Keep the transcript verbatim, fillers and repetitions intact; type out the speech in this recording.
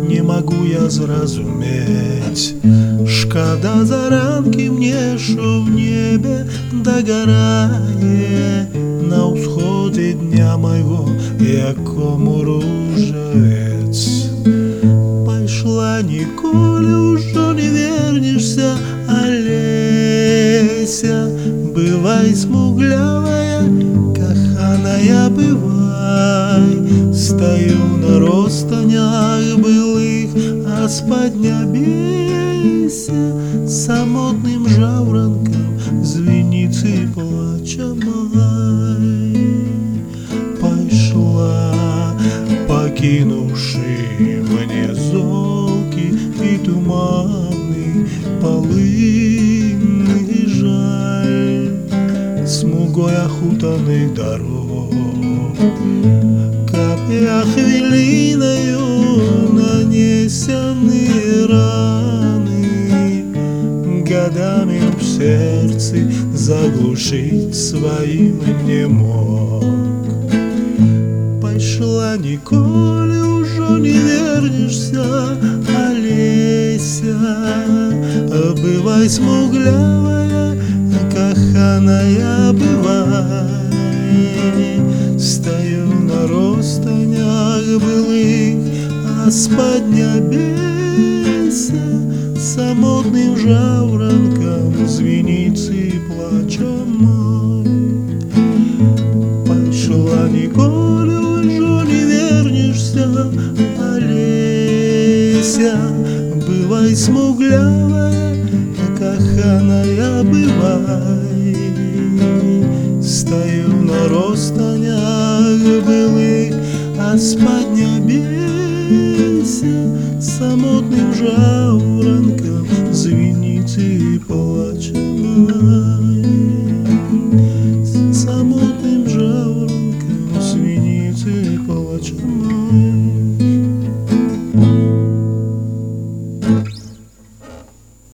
не могу я зразумець. Шкада заранкі мне, що в небе догорає на ўсходзе дня майго, якому ружавец. Пайшла, ніколі ўжо не вернешься, Алеся. Бывай, смуглявая, каханая, бывай. Стою на ростанях былых, а спадня бейся самотным жаўранкам з вініцы плача май. Пайшла, пакінуўшы мне золкі і туманы, палынны жаль смугой ахутаных дарог. Каб я хвілінаю нанесены раны, годами в сердце заглушить своим не мог. Пайшла, ніколі ўжо не вернешься, Алеся. Бывай, смуглявая, каханая, бывай. Стою на ростанях былых, а спадня бейся самотным жаўранкам з вініцы плача мой. Пайшла, ніколі ўжо не вернешься, Алеся. Бывай, смуглявая, каханая, бывай. Стою на ростанях былых, а спадня бейся самотным жаўранкам